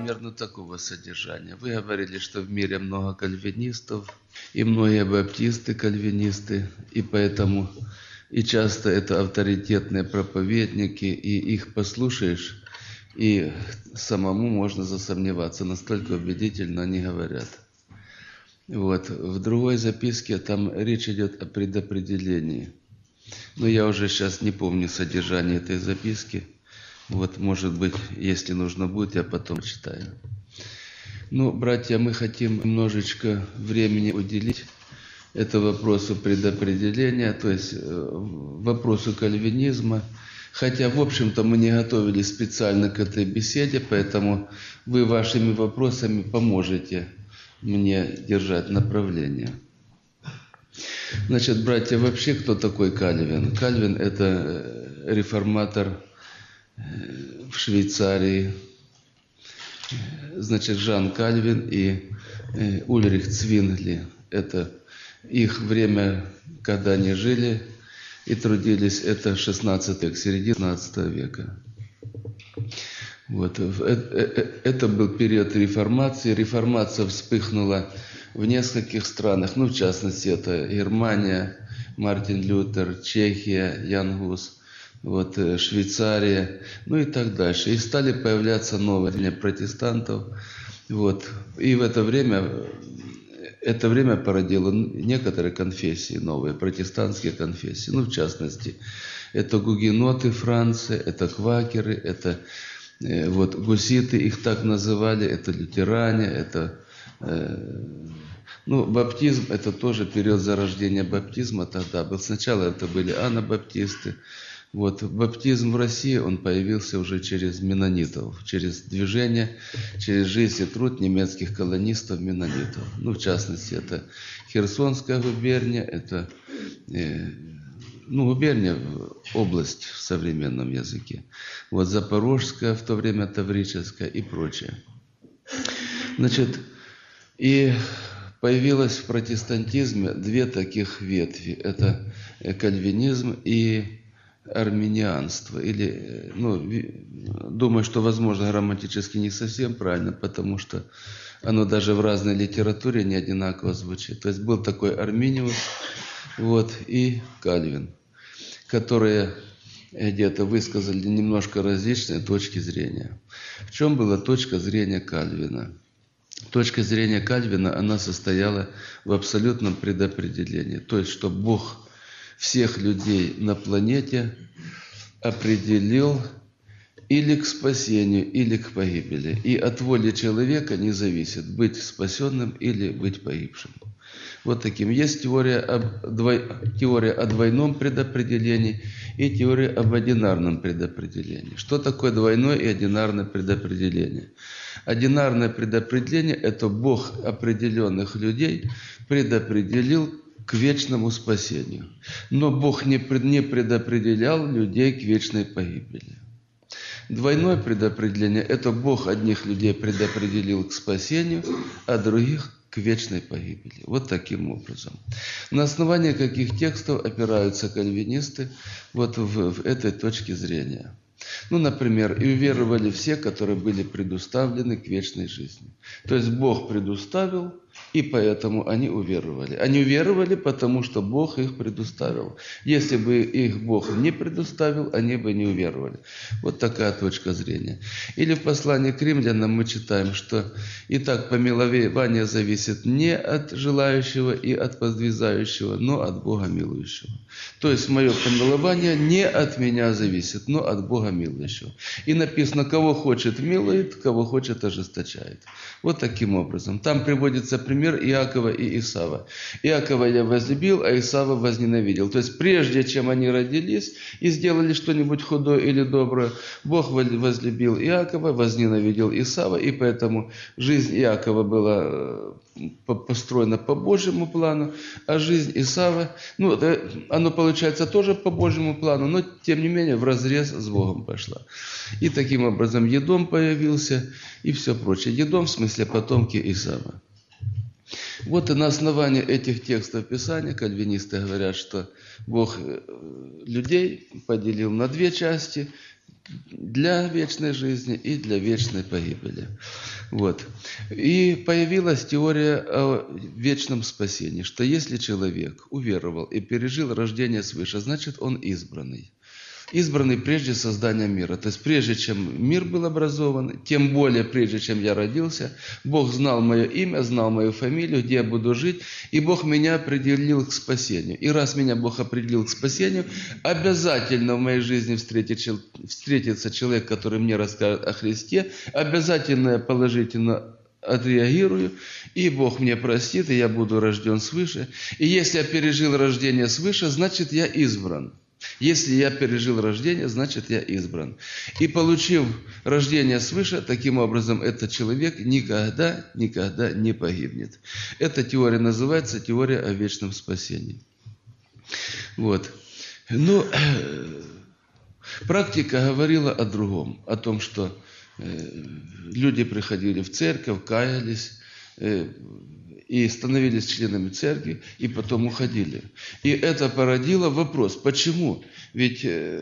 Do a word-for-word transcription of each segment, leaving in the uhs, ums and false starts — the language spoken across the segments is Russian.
примерно такого содержания. Вы говорили, что в мире много кальвинистов, и многие баптисты кальвинисты, и поэтому и часто это авторитетные проповедники, и их послушаешь, и самому можно засомневаться, настолько убедительно они говорят. Вот. В другой записке там речь идет о предопределении. Но я уже сейчас не помню содержание этой записки. Вот, может быть, если нужно будет, я потом читаю. Ну, братья, мы хотим немножечко времени уделить это вопросу предопределения, то есть вопросу кальвинизма. Хотя, в общем-то, мы не готовились специально к этой беседе, поэтому вы вашими вопросами поможете мне держать направление. Значит, братья, вообще кто такой Кальвин? Кальвин – это реформатор в Швейцарии. Значит, Жан Кальвин и Ульрих Цвингли – это их время, когда они жили и трудились, это шестнадцатый век, середина шестнадцатого века. Вот. Это был период реформации. Реформация вспыхнула в нескольких странах, ну, в частности, это Германия, Мартин Лютер, Чехия, Ян Гус, вот, Швейцария, ну и так дальше. И стали появляться новые протестантов. Вот. И в это время, это время породило некоторые конфессии новые, протестантские конфессии. Ну, в частности, это гугеноты Франции, это квакеры, это вот гуситы, их так называли, это лютеране, это, э, ну, баптизм, это тоже период зарождения баптизма тогда был. Сначала это были анабаптисты. Вот, баптизм в России, он появился уже через меннонитов, через движение, через жизнь и труд немецких колонистов-меннонитов. Ну, в частности, это Херсонская губерния, это... Э, Ну, губерния – область в современном языке. Вот Запорожская, в то время Таврическая и прочее. Значит, и появилось в протестантизме две таких ветви. Это кальвинизм и арминианство. Или, ну, думаю, что, возможно, грамматически не совсем правильно, потому что оно даже в разной литературе не одинаково звучит. То есть был такой Арминиус, вот, и Кальвин, которые где-то высказали немножко различные точки зрения. В чем была точка зрения Кальвина? Точка зрения Кальвина, она состояла в абсолютном предопределении. То есть, что Бог всех людей на планете определил или к спасению, или к погибели. И от воли человека не зависит быть спасенным или быть погибшим. Вот таким. Есть теория, об двой... теория о двойном предопределении и теория об одинарном предопределении. Что такое двойное и одинарное предопределение? Одинарное предопределение – это Бог определенных людей предопределил к вечному спасению. Но Бог не предопределял людей к вечной погибели. Двойное предопределение – это Бог одних людей предопределил к спасению, а других к вечной погибели. Вот таким образом. На основании каких текстов опираются кальвинисты вот в, в этой точке зрения? Ну, например, и уверовали все, которые были предуставлены к вечной жизни. То есть Бог предуставил, и поэтому они уверовали. Они уверовали, потому что Бог их предуставил. Если бы их Бог не предуставил, они бы не уверовали. Вот такая точка зрения. Или в послании к римлянам мы читаем, что «Итак, помилование зависит не от желающего и от подвизающего, но от Бога милующего». То есть мое помилование не от меня зависит, но от Бога милующего. И написано, кого хочет милует, кого хочет ожесточает. Вот таким образом. Там приводится пример Иакова и Исава. Иакова я возлюбил, а Исава возненавидел. То есть прежде чем они родились и сделали что-нибудь худое или доброе, Бог возлюбил Иакова, возненавидел Исава, и поэтому жизнь Иакова была построена по Божьему плану, а жизнь Исава, ну, оно получается тоже по Божьему плану, но тем не менее вразрез с Богом пошла. И таким образом Едом появился и все прочее. Едом в смысле потомки Исава. Вот и на основании этих текстов Писания кальвинисты говорят, что Бог людей поделил на две части. для вечной жизни и для вечной погибели. Вот. И появилась теория о вечном спасении, что если человек уверовал и пережил рождение свыше, значит он избранный. Избранный прежде создания мира. То есть прежде чем мир был образован, тем более прежде чем я родился, Бог знал мое имя, знал мою фамилию, где я буду жить, и Бог меня определил к спасению. И раз меня Бог определил к спасению, обязательно в моей жизни встретится человек, который мне расскажет о Христе, обязательно я положительно отреагирую, и Бог мне простит, и я буду рожден свыше. И если я пережил рождение свыше, значит я избран. Если я пережил рождение, значит я избран. И получив рождение свыше, таким образом этот человек никогда, никогда не погибнет. Эта теория называется теория о вечном спасении. Вот. Но практика говорила о другом, о том, что люди приходили в церковь, каялись, и становились членами церкви, и потом уходили. И это породило вопрос, почему? Ведь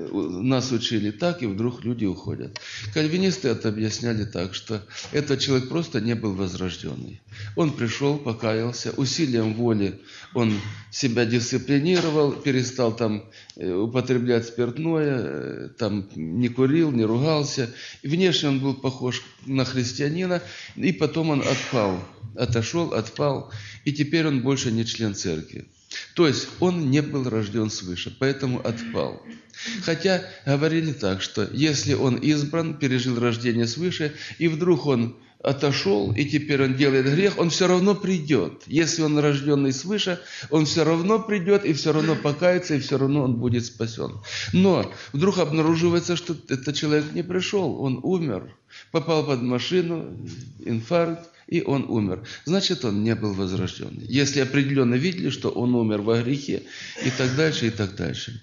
нас учили так, и вдруг люди уходят. Кальвинисты это объясняли так, что этот человек просто не был возрожденный. Он пришел, покаялся, усилием воли он себя дисциплинировал, перестал там употреблять спиртное, там не курил, не ругался. И внешне он был похож на христианина, и потом он отпал, отошел, отпал, и теперь он больше не член церкви. То есть он не был рожден свыше, поэтому отпал. Хотя говорили так, что если он избран, пережил рождение свыше, и вдруг он отошел, и теперь он делает грех, он все равно придет. Если он рожденный свыше, он все равно придет, и все равно покается, и все равно он будет спасен. Но вдруг обнаруживается, что этот человек не пришел, он умер, попал под машину, инфаркт, и он умер. Значит, он не был возрожденный. Если определенно видели, что он умер во грехе, и так дальше, и так дальше.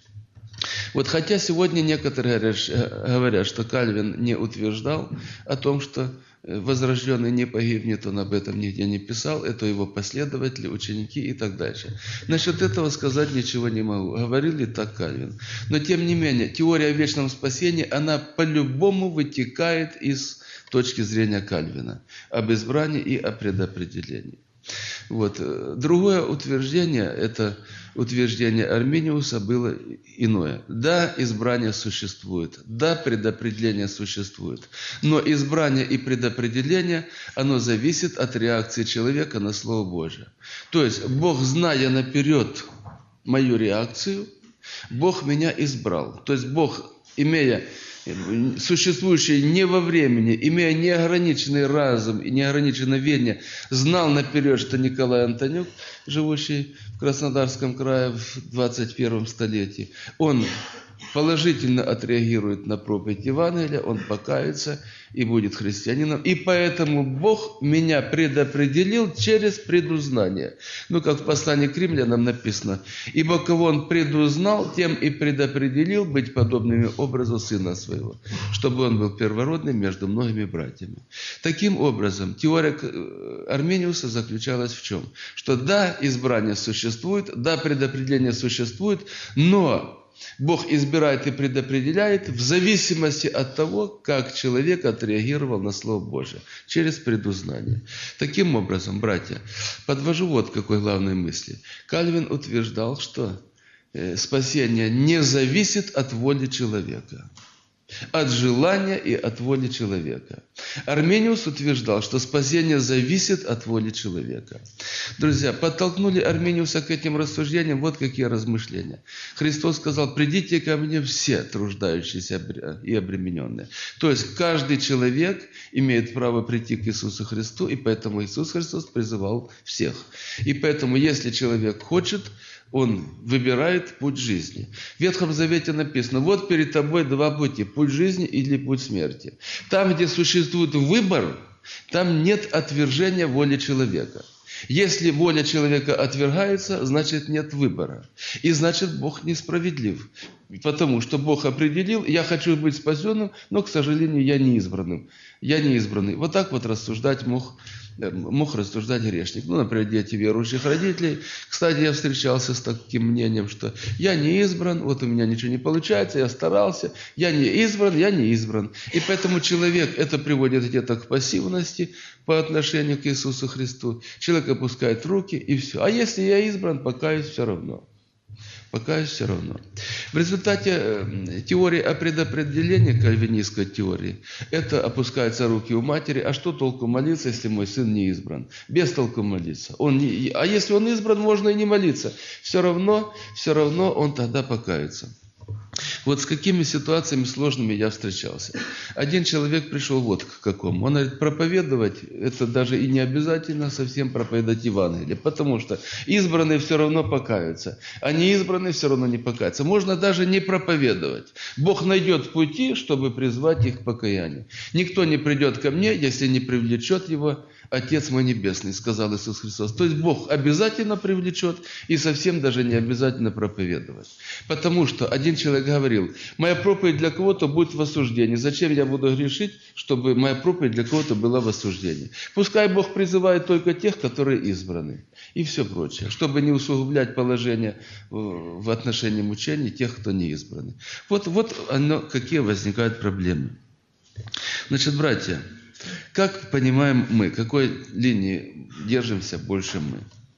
Вот хотя сегодня некоторые говорят, что Кальвин не утверждал о том, что возрожденный не погибнет, он об этом нигде не писал, это его последователи, ученики и так дальше. Насчет этого сказать ничего не могу. Говорил ли так Кальвин? Но тем не менее, теория о вечном спасении, она по-любому вытекает из точки зрения Кальвина об избрании и о предопределении. Вот. Другое утверждение, это утверждение Армениуса было иное. Да, избрание существует, да, предопределение существует, но избрание и предопределение, оно зависит от реакции человека на Слово Божие. То есть Бог, зная наперед мою реакцию, Бог меня избрал. То есть Бог, имея существующий не во времени, имея неограниченный разум и неограниченное видение, знал наперед, что Николай Антонюк, живущий в Краснодарском крае в двадцать первом столетии, он положительно отреагирует на проповедь Евангелия, он покается и будет христианином. И поэтому Бог меня предопределил через предузнание. Ну, как в послании к римлянам написано: «Ибо кого Он предузнал, тем и предопределил быть подобными образу Сына Своего, чтобы Он был первородным между многими братьями». Таким образом, теория Армениуса заключалась в чем? Что да, избрание существует, да, предопределение существует, но Бог избирает и предопределяет в зависимости от того, как человек отреагировал на Слово Божие, через предузнание. Таким образом, братья, подвожу вот какой главной мысли. Кальвин утверждал, что спасение не зависит от воли человека, от желания и от воли человека. Армениус утверждал, что спасение зависит от воли человека. Друзья, подтолкнули Армениуса к этим рассуждениям вот какие размышления. Христос сказал: «Придите ко мне все труждающиеся и обремененные». То есть каждый человек имеет право прийти к Иисусу Христу, и поэтому Иисус Христос призывал всех. И поэтому, если человек хочет, он выбирает путь жизни. В Ветхом Завете написано: вот перед тобой два пути, путь жизни или путь смерти. Там, где существует выбор, там нет отвержения воли человека. Если воля человека отвергается, значит нет выбора. И значит Бог несправедлив. Потому что Бог определил, я хочу быть спасенным, но, к сожалению, я не избранным. Я не избранный. Вот так вот рассуждать мог, мог рассуждать грешник. Ну, например, дети верующих родителей. Кстати, я встречался с таким мнением, что я не избран, вот у меня ничего не получается, я старался, я не избран, я не избран. И поэтому человек, это приводит где-то к пассивности по отношению к Иисусу Христу. Человек опускает руки и все. А если я избран, покаюсь все равно. Покаюсь все равно. В результате теории о предопределении, кальвинистской теории, это опускаются руки у матери. А что толку молиться, если мой сын не избран? Без толку молиться. Он не, а если он избран, можно и не молиться. Все равно, все равно он тогда покается. Вот с какими ситуациями сложными я встречался. Один человек пришел вот к какому. Он говорит, проповедовать, это даже и не обязательно совсем проповедовать Евангелие. Потому что избранные все равно покаются, а неизбранные все равно не покаются. Можно даже не проповедовать. Бог найдет пути, чтобы призвать их к покаянию. Никто не придет ко мне, если не привлечет его Отец мой Небесный, сказал Иисус Христос. То есть Бог обязательно привлечет и совсем даже не обязательно проповедовать. Потому что один человек говорил, моя проповедь для кого-то будет в осуждении. Зачем я буду грешить, чтобы моя проповедь для кого-то была в осуждении? Пускай Бог призывает только тех, которые избраны. И все прочее. Чтобы не усугублять положение в отношении мучений тех, кто не избраны. Вот, вот оно, какие возникают проблемы. Значит, братья, как понимаем мы, какой линии держимся больше мы?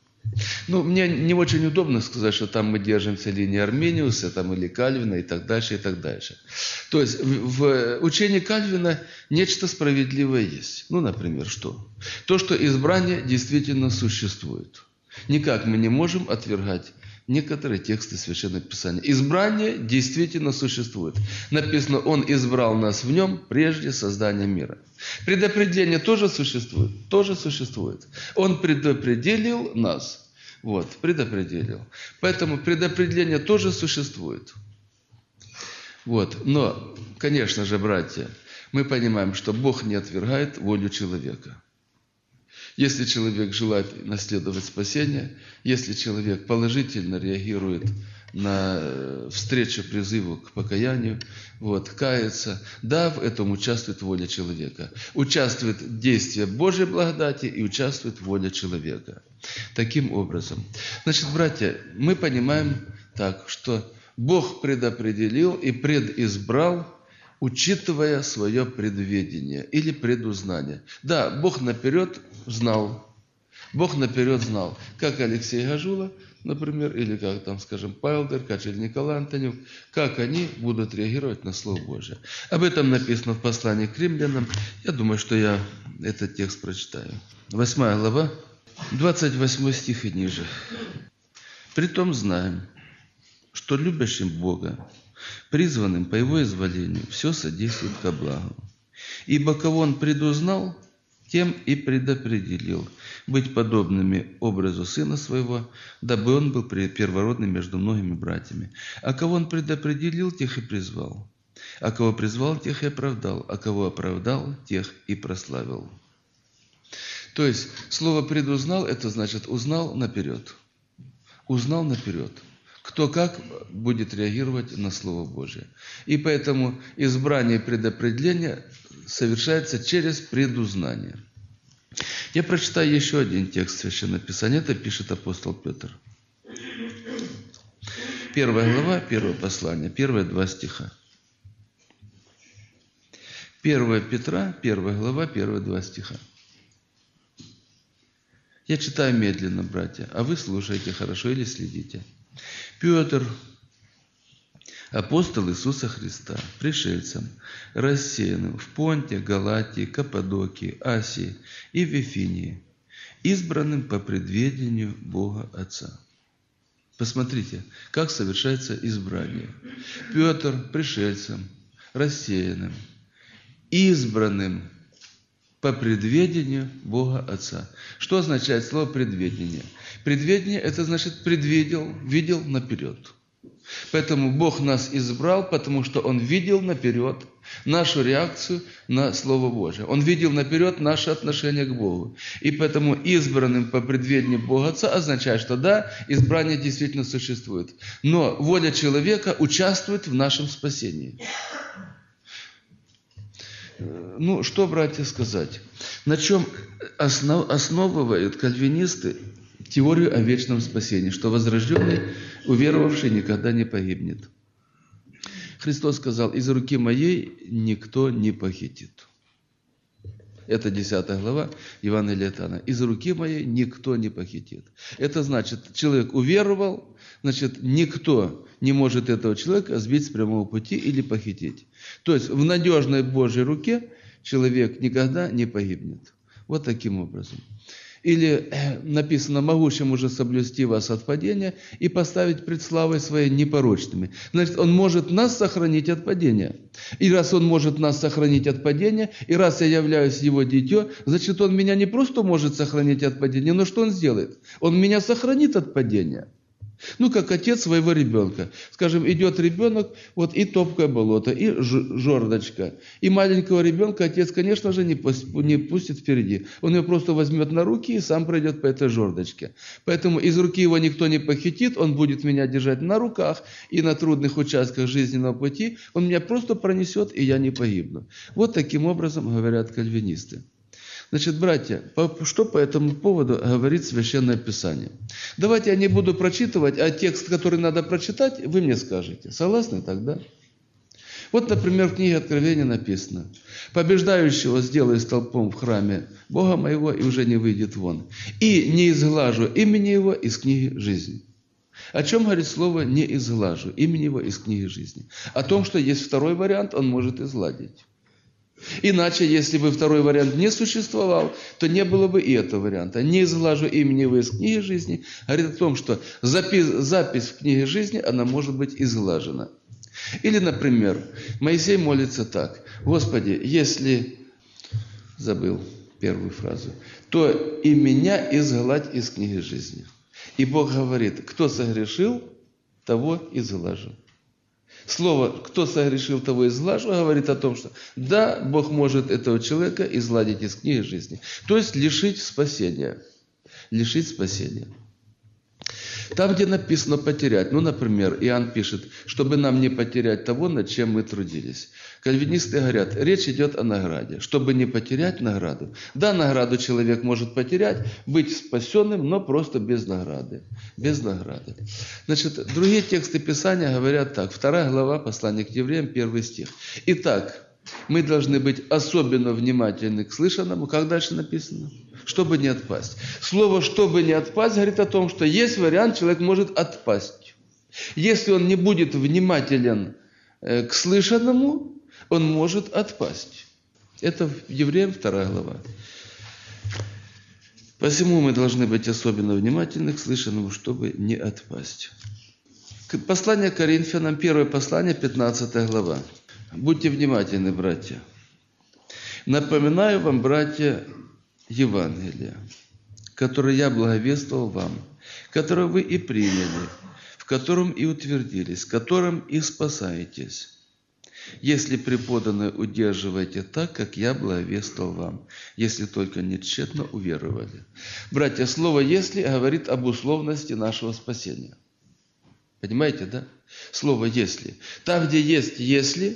Ну, мне не очень удобно сказать, что там мы держимся линии Армениуса там, или Кальвина и так дальше, и так дальше. То есть в, в учении Кальвина нечто справедливое есть. Ну, например, что? То, что избрание действительно существует. Никак мы не можем отвергать некоторые тексты Священного Писания. Избрание действительно существует. Написано, Он избрал нас в Нем прежде создания мира. Предопределение тоже существует. Тоже существует. Он предопределил нас. Вот, предопределил. Поэтому предопределение тоже существует. Вот. Но, конечно же, братья, мы понимаем, что Бог не отвергает волю человека. Если человек желает наследовать спасение, если человек положительно реагирует на встречу призыву к покаянию, вот, кается, да, в этом участвует воля человека. Участвует действие Божьей благодати и участвует воля человека. Таким образом. Значит, братья, мы понимаем так, что Бог предопределил и предизбрал, учитывая свое предведение или предузнание. Да, Бог наперед знал. Бог наперед знал. Как Алексей Гажула, например, или как там, скажем, Павел Деркач или Николай Антонюк, как они будут реагировать на Слово Божие. Об этом написано в послании к римлянам. Я думаю, что я этот текст прочитаю. Восьмая глава, двадцать восьмой стих и ниже. «Притом знаем, что любящим Бога, призванным по Его изволению, все содействует ко благу. Ибо кого Он предузнал, тем и предопределил быть подобными образу Сына Своего, дабы Он был первородным между многими братьями. А кого Он предопределил, тех и призвал. А кого призвал, тех и оправдал. А кого оправдал, тех и прославил». То есть, слово «предузнал» – это значит «узнал наперед». Узнал наперед. Кто как будет реагировать на Слово Божие. И поэтому избрание и предопределение совершается через предузнание. Я прочитаю еще один текст Священного Писания. Это пишет апостол Петр. Первая глава, первое послание, первые два стиха. Первое Петра, первая глава, первые два стиха. Я читаю медленно, братья, а вы слушайте хорошо или следите. Петр, апостол Иисуса Христа, пришельцам, рассеянным в Понте, Галатии, Каппадокии, Асии и Вифинии, избранным по предведению Бога Отца. Посмотрите, как совершается избрание. Петр, пришельцам, рассеянным, избранным по предведению Бога Отца. Что означает слово «предведение»? Предведение – это значит предвидел, видел наперед. Поэтому Бог нас избрал, потому что Он видел наперед нашу реакцию на Слово Божие. Он видел наперед наше отношение к Богу. И поэтому избранным по предведению Бога Отца означает, что да, избрание действительно существует. Но воля человека участвует в нашем спасении. Ну, что, братья, сказать? На чем основ, основывают кальвинисты теорию о вечном спасении, что возрожденный, уверовавший, никогда не погибнет. Христос сказал: из руки моей никто не похитит. Это десятая глава Евангелия от Иоанна. Из руки моей никто не похитит. Это значит, человек уверовал, значит, никто не может этого человека сбить с прямого пути или похитить. То есть в надежной Божьей руке человек никогда не погибнет. Вот таким образом. Или написано: могущим уже соблюсти вас от падения и поставить пред славой своей непорочными. Значит, Он может нас сохранить от падения. И раз Он может нас сохранить от падения, и раз я являюсь Его дитё, значит, Он меня не просто может сохранить от падения, но что Он сделает? Он меня сохранит от падения. Ну, как отец своего ребенка. Скажем, идет ребенок, вот и топкое болото, и жердочка. И маленького ребенка отец, конечно же, не пустит впереди. Он его просто возьмет на руки и сам пройдет по этой жердочке. Поэтому из руки его никто не похитит, он будет меня держать на руках, и на трудных участках жизненного пути он меня просто пронесет, и я не погибну. Вот таким образом говорят кальвинисты. Значит, братья, что по этому поводу говорит Священное Писание? Давайте я не буду прочитывать, а текст, который надо прочитать, вы мне скажете. Согласны тогда? Вот, например, в книге Откровения написано: «Побеждающего сделай столпом в храме Бога моего, и уже не выйдет вон. И не изглажу имени его из книги жизни». О чем говорит слово «не изглажу имени его из книги жизни»? О том, что есть второй вариант, он может изгладить. Иначе, если бы второй вариант не существовал, то не было бы и этого варианта. «Не изглажу имени его из книги жизни» говорит о том, что запись, запись в книге жизни, она может быть изглажена. Или, например, Моисей молится так: «Господи, если...» Забыл первую фразу. «То и меня изгладь из книги жизни». И Бог говорит: «Кто согрешил, того изглажу». Слово «кто согрешил, того изглажу» говорит о том, что да, Бог может этого человека изгладить из книги жизни. То есть лишить спасения. Лишить спасения. Там, где написано «потерять», ну, например, Иоанн пишет: «чтобы нам не потерять того, над чем мы трудились». Кальвинисты говорят, речь идет о награде. Чтобы не потерять награду. Да, награду человек может потерять, быть спасенным, но просто без награды. Без награды. Значит, другие тексты Писания говорят так. Вторая глава послания к евреям, первый стих. «Итак, мы должны быть особенно внимательны к слышанному». Как дальше написано? «Чтобы не отпасть». Слово «чтобы не отпасть» говорит о том, что есть вариант, человек может отпасть. Если он не будет внимателен к слышанному, он может отпасть. Это в Евреям вторая глава. Посему мы должны быть особенно внимательны к слышанному, чтобы не отпасть. Послание к Коринфянам, первое послание, пятнадцатая глава. Будьте внимательны, братья. «Напоминаю вам, братья, Евангелие, которое я благовествовал вам, которое вы и приняли, в котором и утвердились, которым и спасаетесь, если преподанное удерживаете так, как я благовествовал вам, если только не тщетно уверовали». Братья, слово «если» говорит об условности нашего спасения. Понимаете, да? Слово «если». Там, где есть «если»,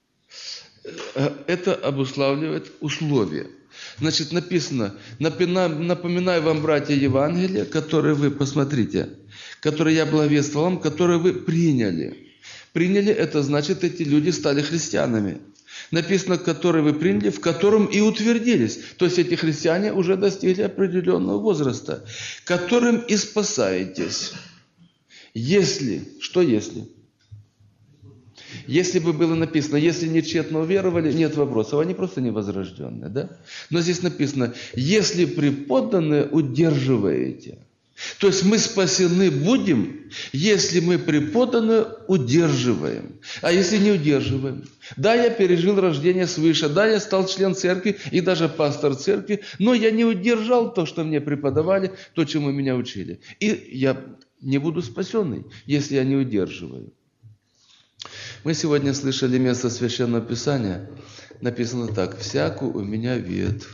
это обуславливает условия. Значит, написано: «Напоминаю вам, братья, Евангелие, которое вы, посмотрите, которое я благовествовал вам, которое вы приняли». Приняли, это значит, эти люди стали христианами. Написано, которые вы приняли, в котором и утвердились. То есть эти христиане уже достигли определенного возраста, которым и спасаетесь. Если, что если? Если бы было написано, если не тщетно уверовали, нет вопросов, они просто невозрожденные, да? Но здесь написано, если преподанное удерживаете. То есть мы спасены будем, если мы преподанное удерживаем. А если не удерживаем? Да, я пережил рождение свыше, да, я стал член церкви и даже пастор церкви, но я не удержал то, что мне преподавали, то, чему меня учили. И я не буду спасенный, если я не удерживаю. Мы сегодня слышали место Священного Писания. Написано так. «Всякую у меня ветвь,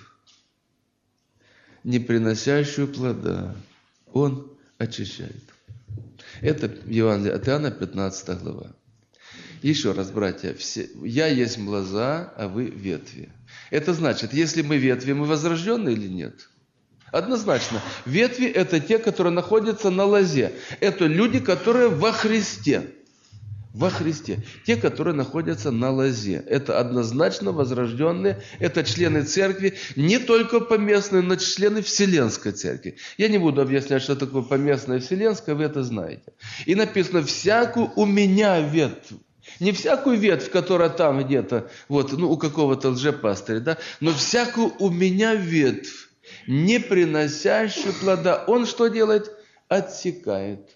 не приносящую плода, он очищает». Это Евангелие от Иоанна, пятнадцатая глава. Еще раз, братья, все, я есть лоза, а вы ветви. Это значит, если мы ветви, мы возрожденные или нет? Однозначно. Ветви – это те, которые находятся на лозе. Это люди, которые во Христе. Во Христе. Те, которые находятся на лозе. Это однозначно возрожденные. Это члены церкви. Не только поместные, но члены Вселенской церкви. Я не буду объяснять, что такое поместная Вселенская, вы это знаете. И написано, всякую у меня ветвь. Не всякую ветвь, которая там где-то, вот, ну, у какого-то лжепастыря, да, но всякую у меня ветвь, не приносящую плода. Он что делает? Отсекает.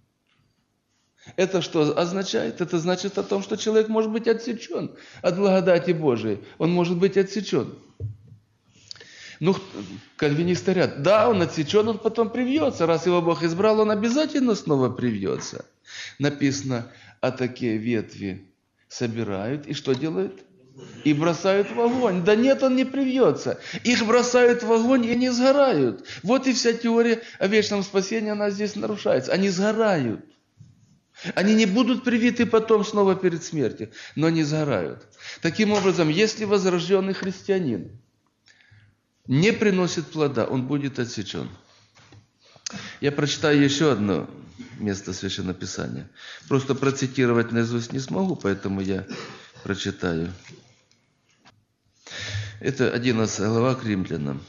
Это что означает? Это значит о том, что человек может быть отсечен от благодати Божией. Он может быть отсечен. Ну, кальвинисты говорят, да, он отсечен, он потом привьется. Раз его Бог избрал, он обязательно снова привьется. Написано, а такие ветви собирают и что делают? И бросают в огонь. Да нет, он не привьется. Их бросают в огонь и не сгорают. Вот и вся теория о вечном спасении, она здесь нарушается. Они сгорают. Они не будут привиты потом снова перед смертью, но они сгорают. Таким образом, если возрожденный христианин не приносит плода, он будет отсечен. Я прочитаю еще одно место Священного Писания. Просто процитировать наизусть не смогу, поэтому я прочитаю. Это одиннадцатая глава к Римлянам.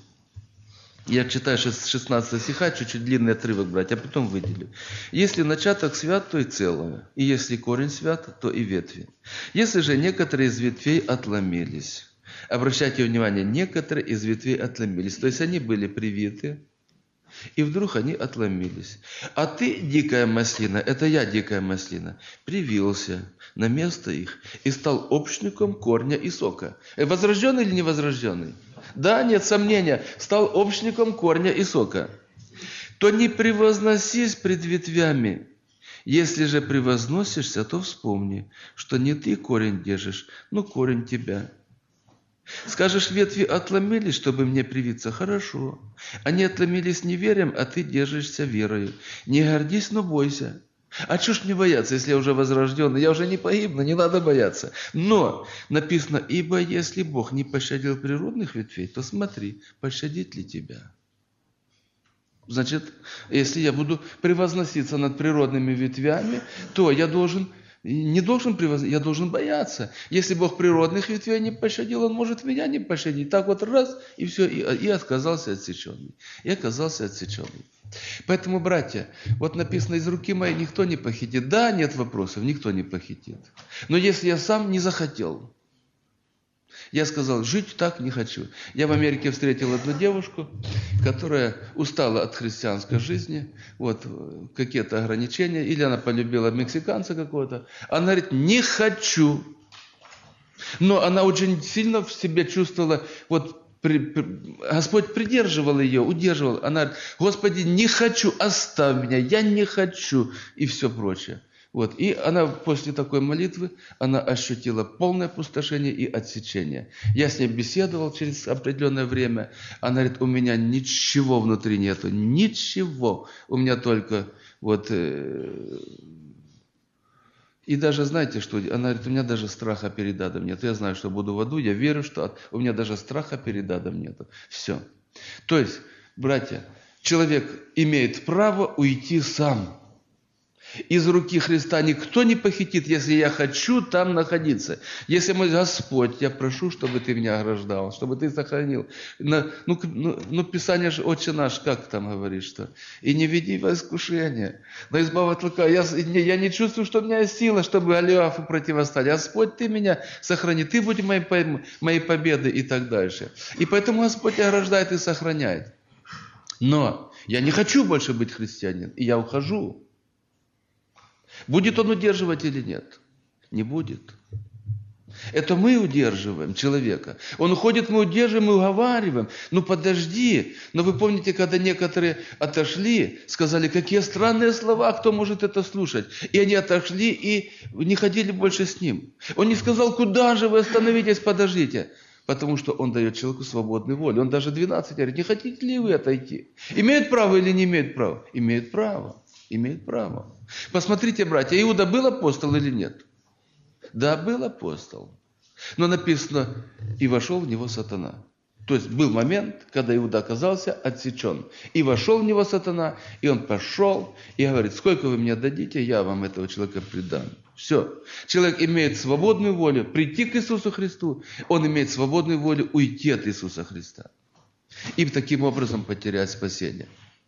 Я читаю шестнадцатого стиха, чуть-чуть длинный отрывок брать, а потом выделю. «Если начаток свят, то и целое, и если корень свят, то и ветви. Если же некоторые из ветвей отломились». Обращайте внимание, некоторые из ветвей отломились. То есть они были привиты, и вдруг они отломились. А ты, дикая маслина, это я, дикая маслина, привился на место их и стал общником корня и сока. Возрожденный или невозрожденный? Да, нет сомнения, стал общником корня и сока. То не превозносись пред ветвями. Если же превозносишься, то вспомни, что не ты корень держишь, но корень тебя. Скажешь, ветви отломились, чтобы мне привиться? Хорошо. Они отломились неверием, а ты держишься верою. Не гордись, но бойся. А чего ж мне бояться, если я уже возрожденный? Я уже не погибну, не надо бояться. Но написано, ибо если Бог не пощадил природных ветвей, то смотри, пощадит ли тебя. Значит, если я буду превозноситься над природными ветвями, то я должен... Не должен превозносить, я должен бояться. Если Бог природных ветвей не пощадил, Он может меня не пощадить. Так вот раз, и все, и, и оказался отсеченный. И оказался отсеченный. Поэтому, братья, вот написано, из руки моей никто не похитит. Да, нет вопросов, никто не похитит. Но если я сам не захотел, я сказал, жить так не хочу. Я в Америке встретил одну девушку, которая устала от христианской жизни, вот какие-то ограничения, или она полюбила мексиканца какого-то. Она говорит, не хочу. Но она очень сильно в себе чувствовала, вот при, при, Господь придерживал ее, удерживал. Она говорит, Господи, не хочу, оставь меня, я не хочу, и все прочее. Вот. И она после такой молитвы, она ощутила полное опустошение и отсечение. Я с ней беседовал через определенное время. Она говорит, у меня ничего внутри нету, ничего. У меня только вот... Э, и даже, знаете что, она говорит, у меня даже страха перед адом нет. Я знаю, что буду в аду, я верю, что у меня даже страха перед адом нет. Все. То есть, братья, человек имеет право уйти сам. Из руки Христа никто не похитит, если я хочу там находиться. Если мой Господь, я прошу, чтобы ты меня ограждал, чтобы ты сохранил. Ну, ну, ну Писание же, Отче наш, как там говорит, что? И не веди во искушение, но избавь от лукавого. Я, я не чувствую, что у меня есть сила, чтобы Голиафу противостать. Господь, ты меня сохрани, ты будь моей, моей победой и так дальше. И поэтому Господь ограждает и сохраняет. Но я не хочу больше быть христианином, и я ухожу. Будет он удерживать или нет? Не будет. Это мы удерживаем человека. Он уходит, мы удерживаем и уговариваем. Ну подожди. Но вы помните, когда некоторые отошли, сказали, какие странные слова, кто может это слушать? И они отошли и не ходили больше с ним. Он не сказал, куда же вы остановитесь, подождите. Потому что он дает человеку свободную волю. Он даже двенадцать говорит, не хотите ли вы отойти? Имеют право или не имеют права? Имеют право. Имеют право. Посмотрите, братья, Иуда был апостол или нет? Да, был апостол. Но написано, и вошел в него сатана. То есть был момент, когда Иуда оказался отсечен. И вошел в него сатана, и он пошел, и говорит, сколько вы мне дадите, я вам этого человека предам. Все. Человек имеет свободную волю прийти к Иисусу Христу, он имеет свободную волю уйти от Иисуса Христа. И таким образом потерять спасение.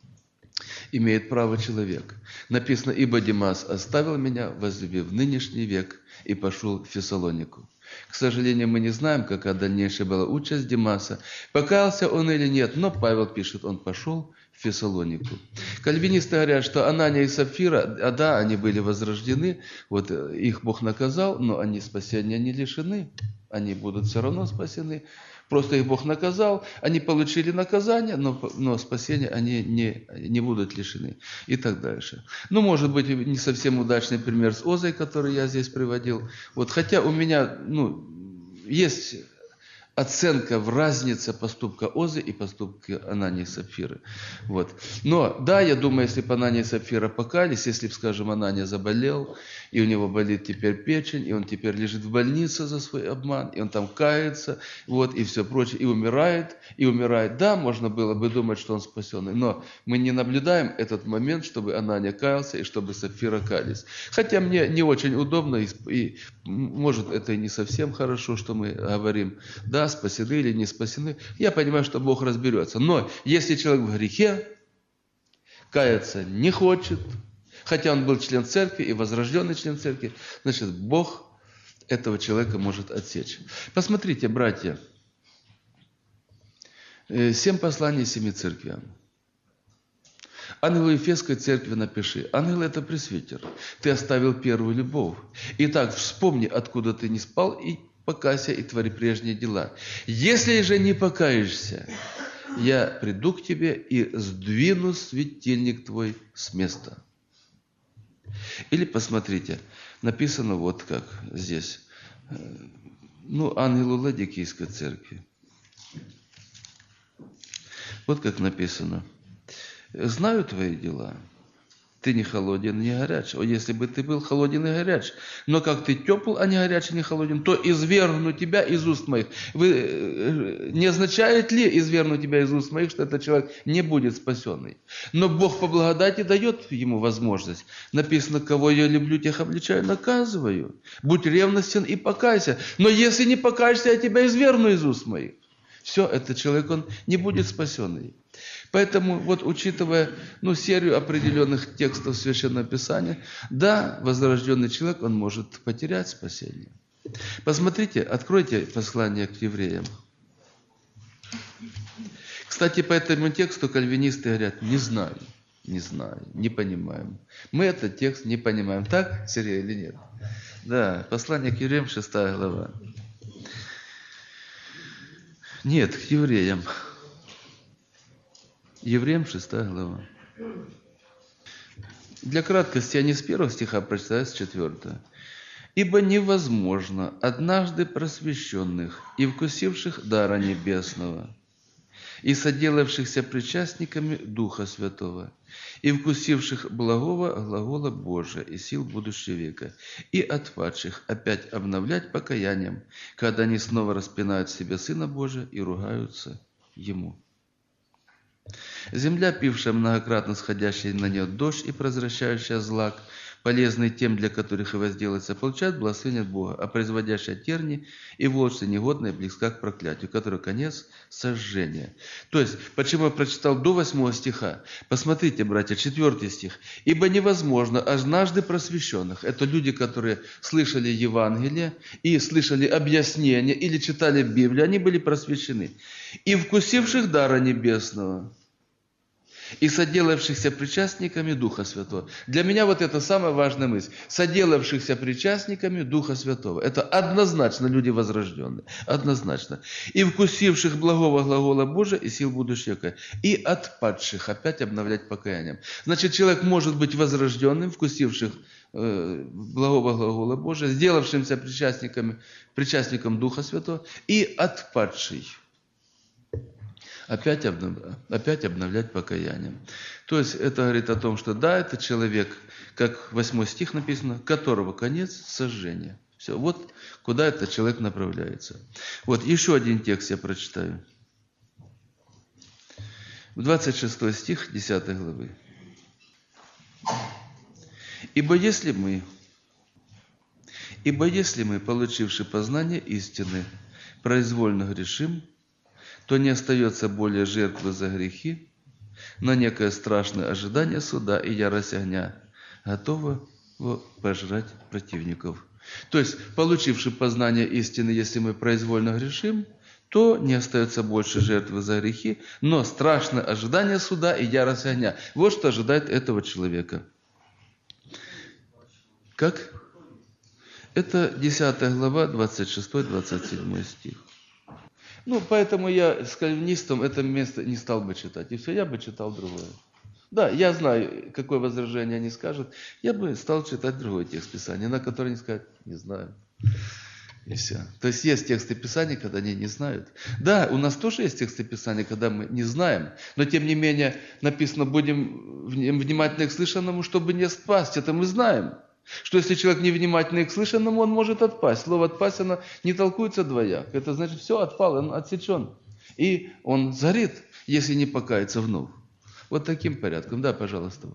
Имеет право человек. Написано, ибо Димас оставил меня, возлюбив нынешний век, и пошел в Фессалонику. К сожалению, мы не знаем, какая дальнейшая была участь Димаса, покаялся он или нет, но Павел пишет, он пошел в Фессалонику. Кальвинисты говорят, что Анания и Сапфира, а да, они были возрождены, вот их Бог наказал, но они спасения не лишены, они будут все равно спасены. Просто их Бог наказал, они получили наказание, но, но спасения они не, не будут лишены. И так дальше. Ну, может быть, не совсем удачный пример с Озой, который я здесь приводил. Вот, хотя у меня ну, есть оценка в разнице поступка Озы и поступка Анании и Сапфиры. Вот. Но, да, я думаю, если бы Анания и Сапфира покаялись, если бы, скажем, Анания заболел, и у него болит теперь печень, и он теперь лежит в больнице за свой обман, и он там кается, вот, и все прочее, и умирает, и умирает. Да, можно было бы думать, что он спасенный, но мы не наблюдаем этот момент, чтобы Анания каялся, и чтобы Сапфира каялись. Хотя мне не очень удобно, и, и может, это и не совсем хорошо, что мы говорим, да, спасены или не спасены. Я понимаю, что Бог разберется. Но если человек в грехе, каяться не хочет, хотя он был член церкви и возрожденный член церкви, значит, Бог этого человека может отсечь. Посмотрите, братья, семь посланий семи церквям. Ангелу Ефесской церкви напиши. Ангел – это пресвитер. Ты оставил первую любовь. Итак, вспомни, откуда ты не спал, и покайся, и твори прежние дела. Если же не покаешься, я приду к тебе и сдвину светильник твой с места. Или посмотрите, написано вот как здесь. Ну, ангелу Ладикийской церкви. Вот как написано. Знаю твои дела. Ты не холоден, не горяч. О, если бы ты был холоден и горяч. Но как ты тепл, а не горяч, не холоден, то извергну тебя из уст моих. Вы, не означает ли извергну тебя из уст моих, что этот человек не будет спасенный? Но Бог по благодати дает ему возможность. Написано, кого я люблю, тех обличаю, наказываю. Будь ревностен и покайся. Но если не покаешься, я тебя извергну из уст моих. Все, этот человек, он не будет спасенный. Поэтому, вот учитывая ну, серию определенных текстов Священного Писания, да, возрожденный человек, он может потерять спасение. Посмотрите, откройте послание к евреям. Кстати, по этому тексту кальвинисты говорят, не знаю, не знаю, не понимаем. Мы этот текст не понимаем. Так, Сергей, или нет? Да, послание к евреям, шестая глава. Нет, к евреям. Евреям, шестая глава. Для краткости я не с первого стиха прочитаю, а с четвертого. «Ибо невозможно однажды просвещенных и вкусивших дара небесного, и соделавшихся причастниками Духа Святого, и вкусивших благого глагола Божия и сил будущего века, и отпадших опять обновлять покаянием, когда они снова распинают в себе Сына Божия и ругаются Ему». Земля, пившая многократно сходящий на нее дождь и произвращающая злак, полезный тем, для которых и возделается, получает благословение от Бога, а производящая терни и волчцы негодные близка к проклятию, который конец сожжения. То есть, почему я прочитал до восьмого стиха? Посмотрите, братья, четвертый стих. «Ибо невозможно однажды просвещенных». Это люди, которые слышали Евангелие и слышали объяснения или читали Библию, они были просвещены. «И вкусивших дара небесного». и соделавшихся причастниками Духа Святого. Для меня вот это самая важная мысль. Соделавшихся причастниками Духа Святого. Это однозначно люди возрожденные. Однозначно. И вкусивших благого глагола Божия и сил будущего века. И отпадших опять обновлять покаянием. Значит, человек может быть возрожденным, вкусивших э, благого глагола Божия, сделавшимся причастниками, причастником Духа Святого, и отпадший. Опять, обнов... опять обновлять покаянием. То есть это говорит о том, что да, это человек, как восьмой стих написано, которого конец сожжения. Все, вот куда этот человек направляется. Вот еще один текст я прочитаю. двадцать шестой стих десятой главы. Ибо если мы, ибо если мы, получивши познание истины, произвольно грешим, то не остается более жертвы за грехи, но некое страшное ожидание суда и ярость огня, готово пожрать противников. То есть, получивши познание истины, если мы произвольно грешим, то не остается больше жертвы за грехи, но страшное ожидание суда и ярость огня. Вот что ожидает этого человека. Как? Это десятая глава, двадцать шестой двадцать седьмой стих. Ну, поэтому я с кальвинистом это место не стал бы читать. И все, я бы читал другое. Да, я знаю, какое возражение они скажут. Я бы стал читать другой текст Писания, на который они скажут, не знаю. И все. То есть есть тексты Писания, когда они не знают. Да, у нас тоже есть тексты Писания, когда мы не знаем. Но тем не менее написано, будем внимательны к слышанному, чтобы не спасть. Это мы знаем. Что если человек невнимательный к слышанному, он может отпасть. Слово «отпасть» оно не толкуется двояк. Это значит, все, отпал, он отсечен. И он зарит, если не покается вновь. Вот таким порядком. Да, пожалуйста.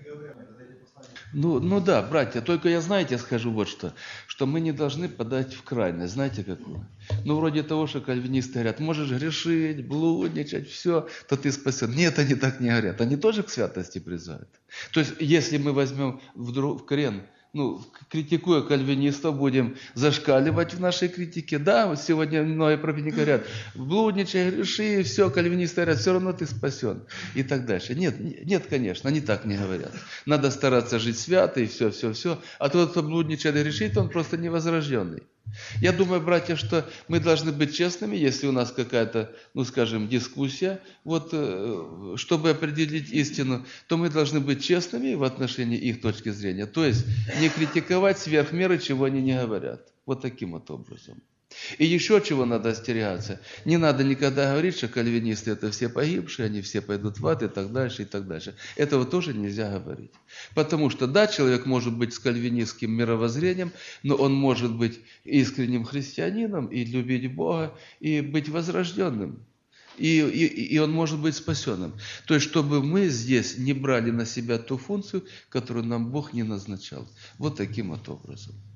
Ну, ну да, братья, только я, знаете, скажу вот что, что мы не должны подать в крайность. Знаете какую? Ну, вроде того, что кальвинисты говорят, можешь грешить, блудничать, все, то ты спасен. Нет, они так не говорят. Они тоже к святости призывают. То есть, если мы возьмем в, друг, в крен, ну, критикуя кальвинистов, будем зашкаливать в нашей критике. Да, вот сегодня многие проповедники говорят, блудничай, греши, все, кальвинисты говорят, все равно ты спасен. И так дальше. Нет, нет, конечно, они так не говорят. Надо стараться жить свято и все, все, все. А тот, кто блудничает и грешит, он просто невозрожденный. Я думаю, братья, что мы должны быть честными, если у нас какая-то, ну, скажем, дискуссия, вот, чтобы определить истину, то мы должны быть честными в отношении их точки зрения. То есть не критиковать сверх меры, чего они не говорят. Вот таким вот образом. И еще чего надо остерегаться. Не надо никогда говорить, что кальвинисты это все погибшие, они все пойдут в ад и так дальше, и так дальше. Этого тоже нельзя говорить. Потому что, да, человек может быть с кальвинистским мировоззрением, но он может быть искренним христианином и любить Бога, и быть возрожденным. И, и, и он может быть спасенным. То есть, чтобы мы здесь не брали на себя ту функцию, которую нам Бог не назначал. Вот таким вот образом.